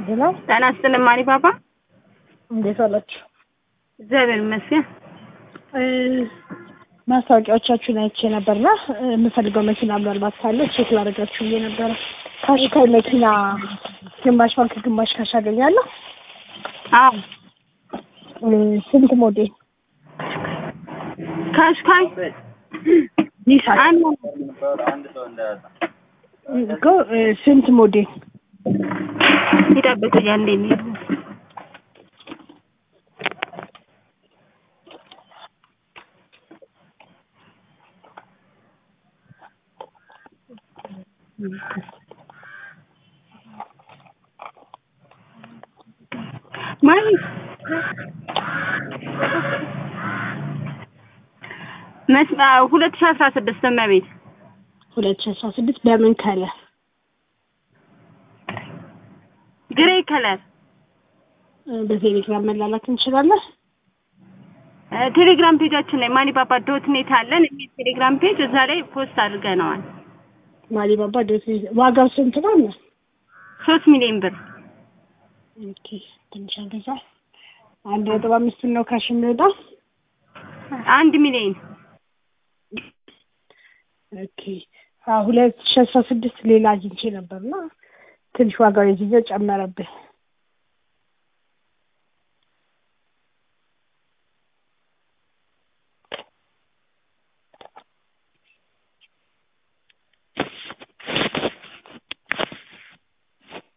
ሄሎ ጤና ይስጥልኝ ማሪ ፓፓ እንዴት አላችሁ? እግዚአብሔር ይመስገን። ማስታወቂያዎቻችሁን አይቼ ነበርና የምፈልገው መኪና ምናልባት ካለ ቼክ ላደርጋችሁ ብዬ ነበረ። ካሽካይ መኪና ግማሽ ባንክ ግማሽ ካሽ አገኛለሁ? አዎ። ስንት ሞዴል? ካሽካይ ኒሳን አንድ ሰው እንዳያጣ እኮ ስንት ሞዴል? ይጠብቁኝ አንዴ ነው። ማይ 2016 መቤት 2016 በምን ከለር? ግሬ ከለር። በቴሌግራም መላላክ እንችላለን? ቴሌግራም ፔጃችን ላይ manipapa.net አለን። ቴሌግራም ፔጅ እዛ ላይ ፖስት አድርገናል። manipapa.net ዋጋው ስንት ነው? 3 ሚሊዮን ብር። ኦኬ ትንሽ አንገዛ 1.5 ነው ካሽ የሚወጣው? 1 ሚሊዮን። ኦኬ 2016 ሌላ አግኝቼ ነበርና ትንሽ ዋጋው የዚህ ጨመረብኝ።